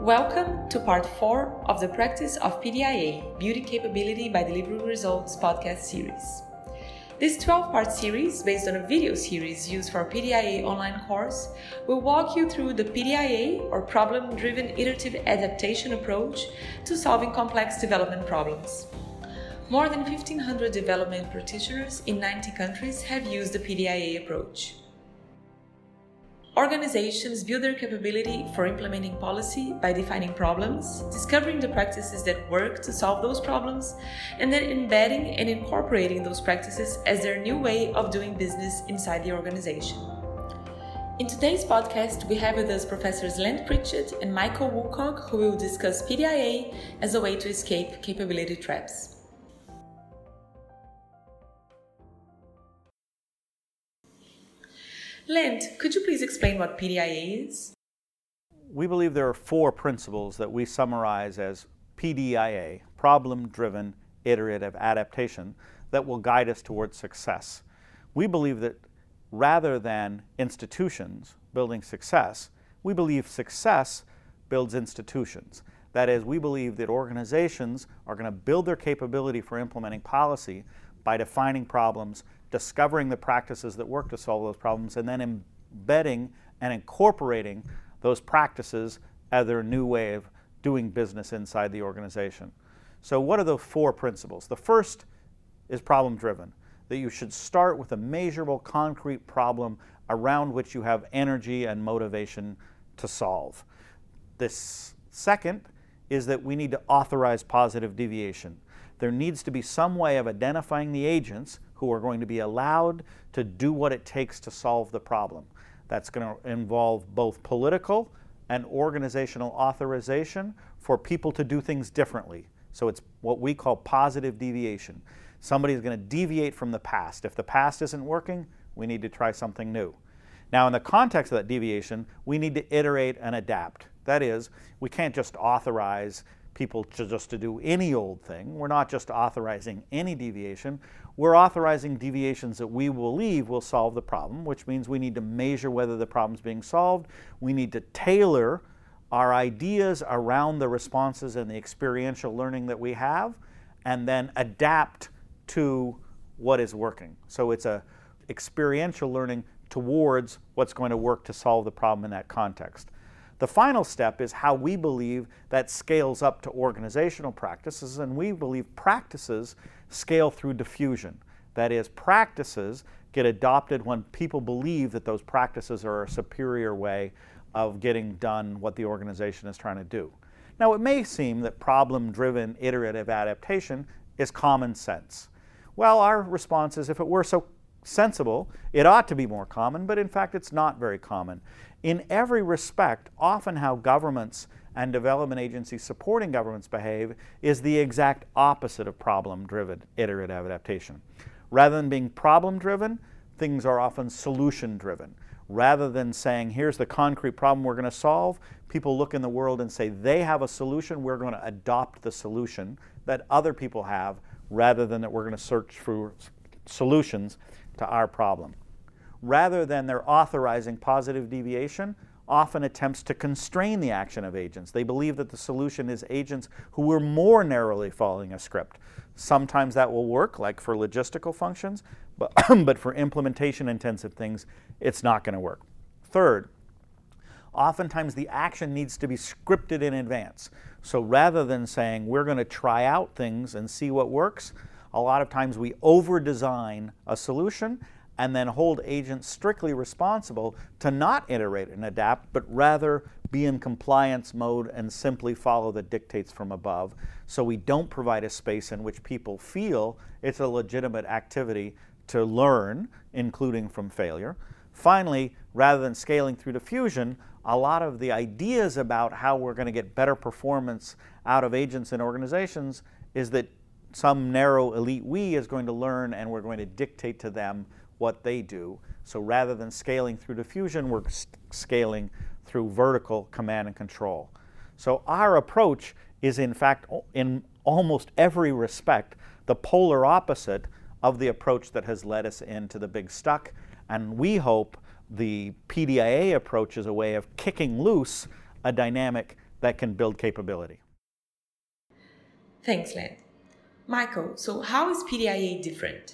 Welcome to part 4 of the Practice of PDIA, Building Capability by Delivering Results podcast series. This 12-part series, based on a video series used for PDIA online course, will walk you through the PDIA or Problem-Driven Iterative Adaptation approach to solving complex development problems. More than 1,500 development practitioners in 90 countries have used the PDIA approach. Organizations build their capability for implementing policy by defining problems, discovering the practices that work to solve those problems, and then embedding and incorporating those practices as their new way of doing business inside the organization. In today's podcast, we have with us Professors Len Pritchett and Michael Woolcock, who will discuss PDIA as a way to escape capability traps. Len, could you please explain what PDIA is? We believe there are 4 principles that we summarize as PDIA, Problem-Driven Iterative Adaptation, that will guide us towards success. We believe that rather than institutions building success, we believe success builds institutions. That is, we believe that organizations are going to build their capability for implementing policy by defining problems, discovering the practices that work to solve those problems, and then embedding and incorporating those practices as their new way of doing business inside the organization. So what are the 4 principles? The first is problem-driven, that you should start with a measurable, concrete problem around which you have energy and motivation to solve. This second is that we need to authorize positive deviation. There needs to be some way of identifying the agents who are going to be allowed to do what it takes to solve the problem. That's going to involve both political and organizational authorization for people to do things differently. So it's what we call positive deviation. Somebody is going to deviate from the past. If the past isn't working, we need to try something new. Now, in the context of that deviation, we need to iterate and adapt. That is, we can't just authorize people to do any old thing. We're not just authorizing any deviation. We're authorizing deviations that we believe will solve the problem, which means we need to measure whether the problem's being solved. We need to tailor our ideas around the responses and the experiential learning that we have, and then adapt to what is working. So it's a experiential learning towards what's going to work to solve the problem in that context. The final step is how we believe that scales up to organizational practices, and we believe practices scale through diffusion. That is, practices get adopted when people believe that those practices are a superior way of getting done what the organization is trying to do. Now, it may seem that problem-driven iterative adaptation is common sense. Well, our response is, if it were so sensible, it ought to be more common, but in fact it's not very common. In every respect, often how governments and development agencies supporting governments behave is the exact opposite of problem-driven iterative adaptation. Rather than being problem-driven, things are often solution-driven. Rather than saying, here's the concrete problem we're going to solve, people look in the world and say, they have a solution, we're going to adopt the solution that other people have, rather than that we're going to search for solutions to our problem. Rather than their authorizing positive deviation, often attempts to constrain the action of agents. They believe that the solution is agents who are more narrowly following a script. Sometimes that will work, like for logistical functions, but for implementation-intensive things, it's not going to work. Third, oftentimes the action needs to be scripted in advance. So rather than saying, we're going to try out things and see what works, a lot of times we over-design a solution and then hold agents strictly responsible to not iterate and adapt, but rather be in compliance mode and simply follow the dictates from above. So we don't provide a space in which people feel it's a legitimate activity to learn, including from failure. Finally, rather than scaling through diffusion, a lot of the ideas about how we're going to get better performance out of agents and organizations is that some narrow elite we is going to learn, and we're going to dictate to them what they do. So rather than scaling through diffusion, we're scaling through vertical command and control. So our approach is, in fact, in almost every respect, the polar opposite of the approach that has led us into the big stuck. And we hope the PDIA approach is a way of kicking loose a dynamic that can build capability. Thanks, Len. Michael, so how is PDIA different?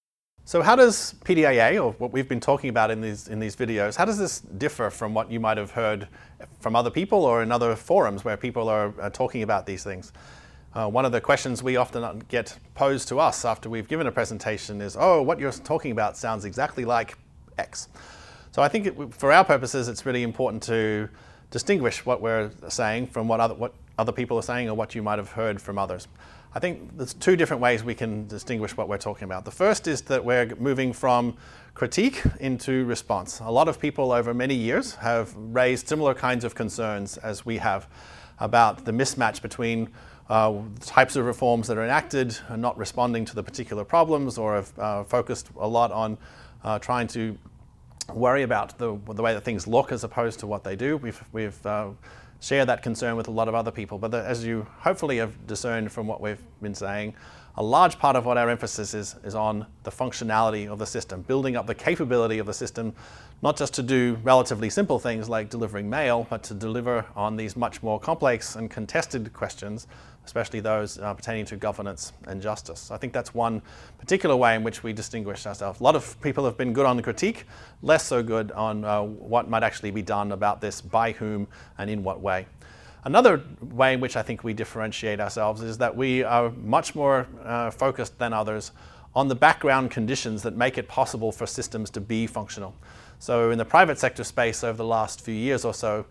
So how does PDIA, or what we've been talking about in these videos, how does this differ from what you might have heard from other people or in other forums where people are talking about these things? One of the questions we often get posed to us after we've given a presentation is, oh, what you're talking about sounds exactly like X. So I think for our purposes, it's really important to distinguish what we're saying from what other people are saying or what you might have heard from others. I think there's two different ways we can distinguish what we're talking about. The first is that we're moving from critique into response. A lot of people over many years have raised similar kinds of concerns as we have about the mismatch between types of reforms that are enacted and not responding to the particular problems, or have focused a lot on trying to worry about the way that things look as opposed to what they do. We've shared that concern with a lot of other people, but as you hopefully have discerned from what we've been saying, a large part of what our emphasis is on the functionality of the system, building up the capability of the system, not just to do relatively simple things like delivering mail, but to deliver on these much more complex and contested questions, especially those pertaining to governance and justice. I think that's one particular way in which we distinguish ourselves. A lot of people have been good on the critique, less so good on what might actually be done about this, by whom and in what way. Another way in which I think we differentiate ourselves is that we are much more focused than others on the background conditions that make it possible for systems to be functional. So in the private sector space over the last few years or so,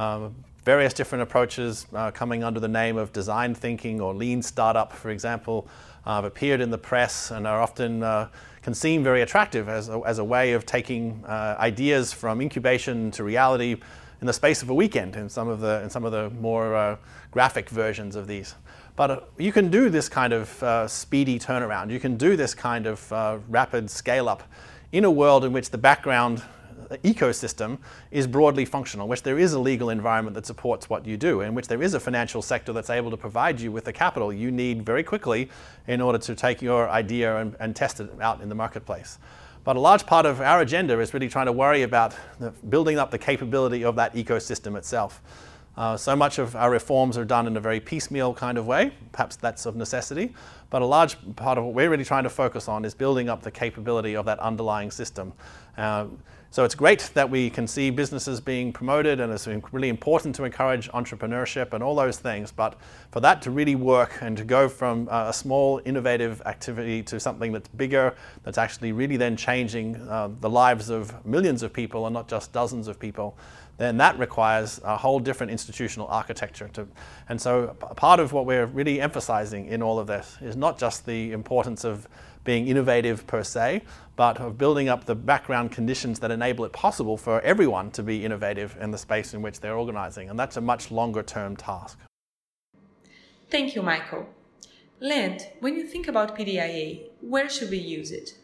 various different approaches coming under the name of design thinking or lean startup, for example, have appeared in the press and are often can seem very attractive as a way of taking ideas from incubation to reality in the space of a weekend in some of the more graphic versions of these. But you can do this kind of speedy turnaround. You can do this kind of rapid scale up in a world in which the background ecosystem is broadly functional, in which there is a legal environment that supports what you do, in which there is a financial sector that's able to provide you with the capital you need very quickly in order to take your idea and test it out in the marketplace. But a large part of our agenda is really trying to worry about building up the capability of that ecosystem itself. So much of our reforms are done in a very piecemeal kind of way. Perhaps that's of necessity. But a large part of what we're really trying to focus on is building up the capability of that underlying system. So it's great that we can see businesses being promoted, and it's really important to encourage entrepreneurship and all those things. But for that to really work and to go from a small innovative activity to something that's bigger, that's actually really then changing the lives of millions of people and not just dozens of people, then that requires a whole different institutional architecture. And so part of what we're really emphasizing in all of this is not just the importance of being innovative per se, but of building up the background conditions that enable it possible for everyone to be innovative in the space in which they're organizing. And that's a much longer term task. Thank you, Michael. Lent, when you think about PDIA, where should we use it?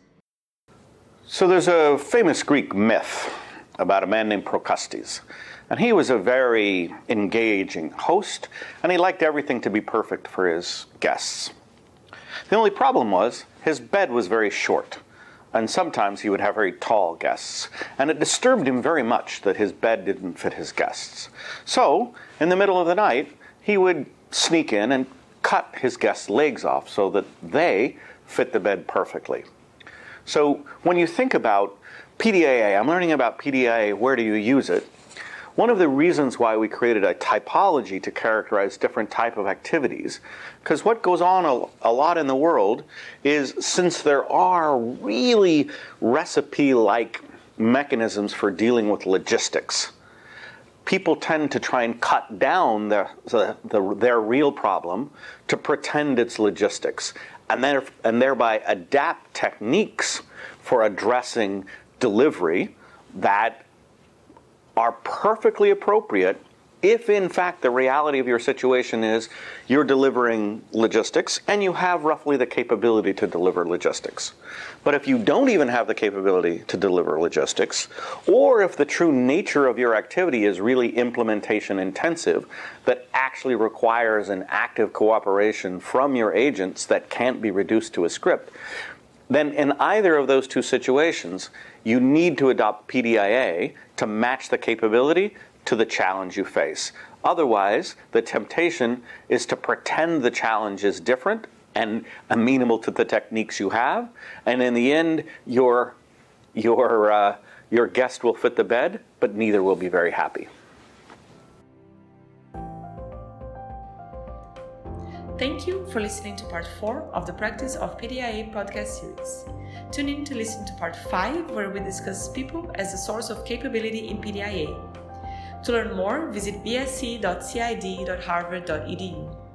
So there's a famous Greek myth about a man named Procrustes. And he was a very engaging host, and he liked everything to be perfect for his guests. The only problem was his bed was very short, and sometimes he would have very tall guests, and it disturbed him very much that his bed didn't fit his guests. So, in the middle of the night, he would sneak in and cut his guests' legs off so that they fit the bed perfectly. So, when you think about PDIA, I'm learning about PDIA, where do you use it? One of the reasons why we created a typology to characterize different type of activities, because what goes on a lot in the world is, since there are really recipe-like mechanisms for dealing with logistics, people tend to try and cut down their real problem to pretend it's logistics, and thereby adapt techniques for addressing delivery that are perfectly appropriate if, in fact, the reality of your situation is you're delivering logistics and you have roughly the capability to deliver logistics. But if you don't even have the capability to deliver logistics, or if the true nature of your activity is really implementation intensive, that actually requires an active cooperation from your agents that can't be reduced to a script, then in either of those two situations, you need to adopt PDIA to match the capability to the challenge you face. Otherwise, the temptation is to pretend the challenge is different and amenable to the techniques you have, and in the end, your guest will fit the bed, but neither will be very happy. Thank you for listening to part 4 of the Practice of PDIA podcast series. Tune in to listen to part 5, where we discuss people as the source of capability in PDIA. To learn more, visit bsc.cid.harvard.edu.